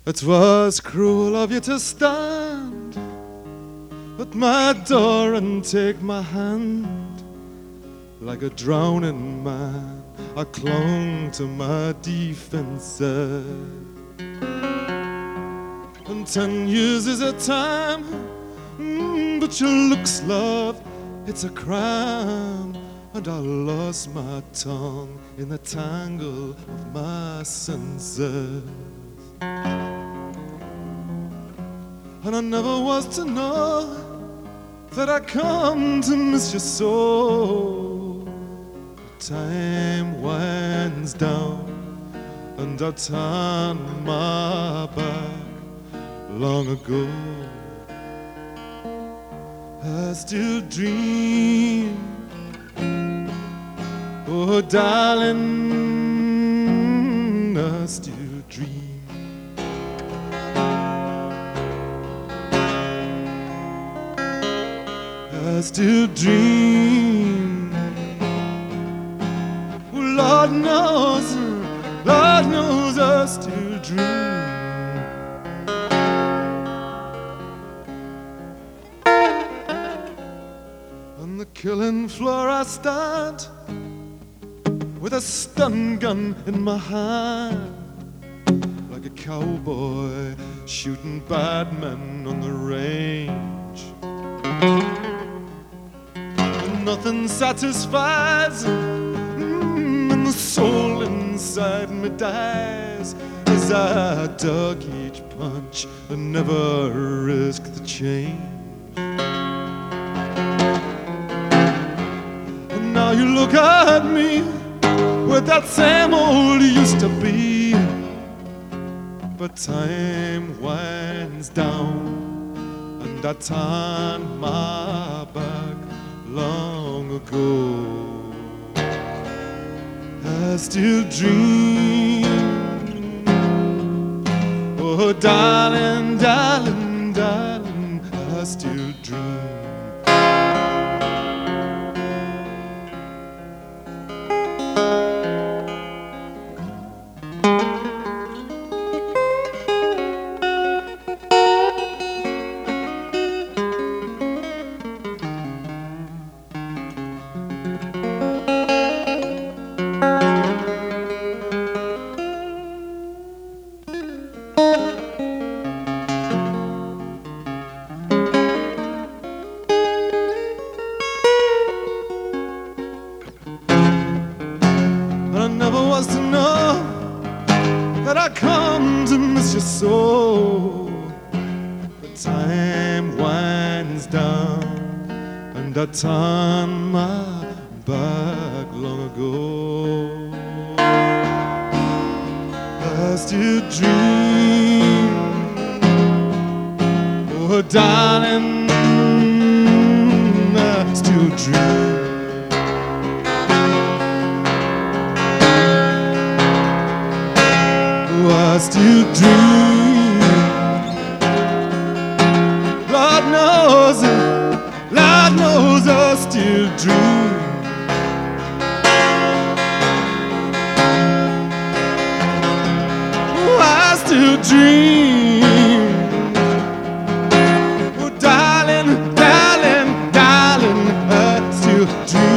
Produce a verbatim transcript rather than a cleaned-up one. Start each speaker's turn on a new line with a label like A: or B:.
A: It was cruel of you to stand at my door and take my hand. Like a drowning man, I clung to my defenses. And ten years is a time, mm, but your looks, love, it's a crime. And I lost my tongue in the tangle of my senses. And I never was to know that I come to miss you so. Time winds down and I turned my back long ago. I still dream, oh darling, I still dream. I still dream. Lord knows, Lord knows I still dream. On the killing floor I stand with a stun gun in my hand, like a cowboy shooting bad men on the range. And nothing satisfies, mm, and the soul inside me dies as I dug each punch and never risked the change. And now you look at me with that same old used to be, but time winds down and I turned my back long ago. I still dream, oh darling, darling, darling, I still dream. I never was to know that I come to miss you so. But time winds down and I turn my back long ago. I still dream, oh darling, I still dream. I still dream. Lord knows, Lord knows I still dream. Oh, I still dream. Oh, darling, darling, darling, I still dream.